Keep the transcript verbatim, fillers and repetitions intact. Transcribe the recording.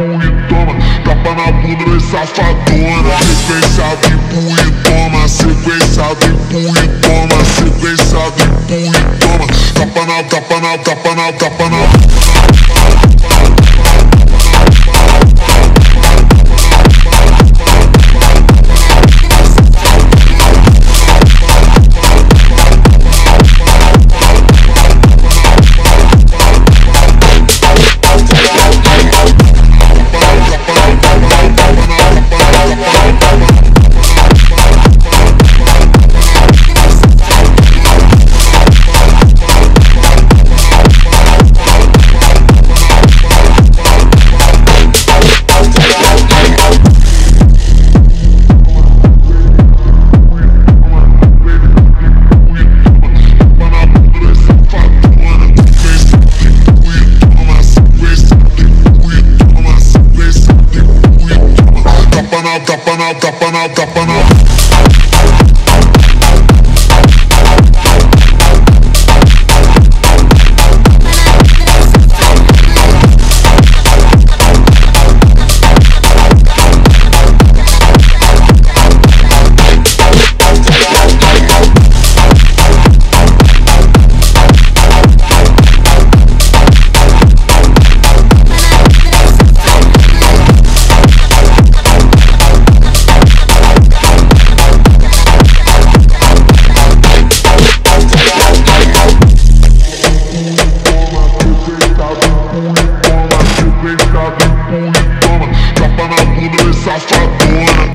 empurra e toma. Tapa na bunda, vem safadona. Sequência do empurra e toma. Sequência do empurra e toma. Sequência do empurra e toma. Tapa na, tapa na, tapa na, tapa na.